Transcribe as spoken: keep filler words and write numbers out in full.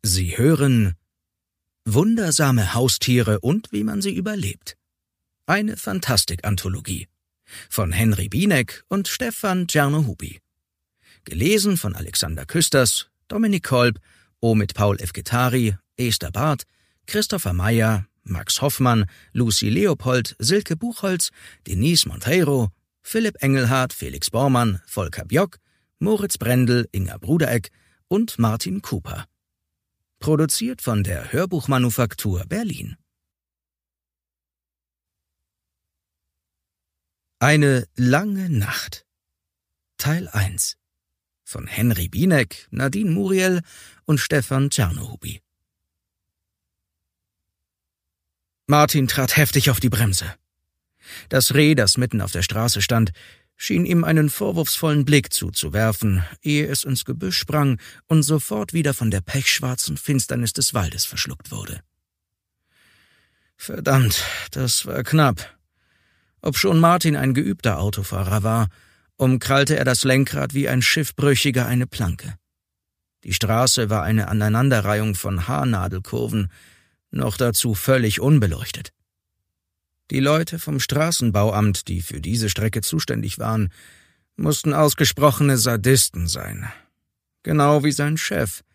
Sie hören Wundersame Haustiere und wie man sie überlebt. Eine Fantastik-Anthologie von Henry Binek und Stefan Czernohubi. Gelesen von Alexander Küsters, Dominik Kolb, Omid Paul Efgetari, Esther Barth, Christopher Meyer, Max Hoffmann, Lucy Leopold, Silke Buchholz, Denise Monteiro, Philipp Engelhardt, Felix Bormann, Volker Bjock, Moritz Brendel, Inga Brudereck und Martin Cooper. Produziert von der Hörbuchmanufaktur Berlin. Eine lange Nacht. Teil eins von Henry Binek, Nadine Muriel und Stefan Czernohubi. Martin trat heftig auf die Bremse. Das Reh, das mitten auf der Straße stand, schien ihm einen vorwurfsvollen Blick zuzuwerfen, ehe es ins Gebüsch sprang und sofort wieder von der pechschwarzen Finsternis des Waldes verschluckt wurde. Verdammt, das war knapp. Obschon Martin ein geübter Autofahrer war, umkrallte er das Lenkrad wie ein Schiffbrüchiger eine Planke. Die Straße war eine Aneinanderreihung von Haarnadelkurven, noch dazu völlig unbeleuchtet. Die Leute vom Straßenbauamt, die für diese Strecke zuständig waren, mussten ausgesprochene Sadisten sein. Genau wie sein Chef,